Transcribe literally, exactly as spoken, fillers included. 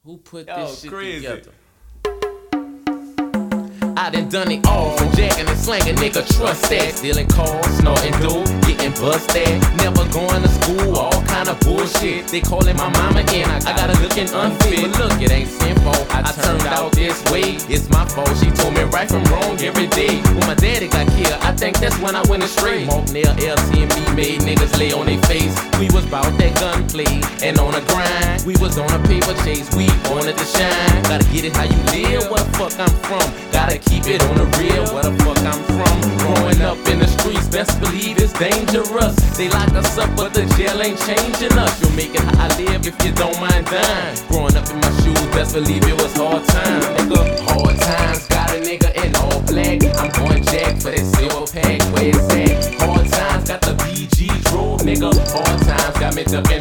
Who put Yo, this shit crazy. together? I done done it all, from jacking and slanging, nigga, trust that. Stealing cars, snorting dope, getting busted. Never going to school, all kind of bullshit. They calling my mama in, I, I got her looking unfit. But look, it ain't sinful, I, I turned out this way. It's my fault, she told me right from wrong every day. When my daddy got killed, I think that's when I went astray. Mark Nail, L C, and me made niggas lay on their face. We was bout that gunplay, and on a grind. We was on a paper chase, we wanted to shine. Gotta get it how you live, where the fuck I'm from. Gotta keep it on the real, where the fuck I'm from. Growing up in the streets, best believe it's dangerous. They locked us up, but the jail ain't changing us. You'll make it how I live if you don't mind dying. Growing up in my shoes, best believe it was hard times, nigga. Hard times, got a nigga in all black. I'm going jack for that silver pack, where it's at. Hard times, got the B G drove, nigga. Hard times, got me ducking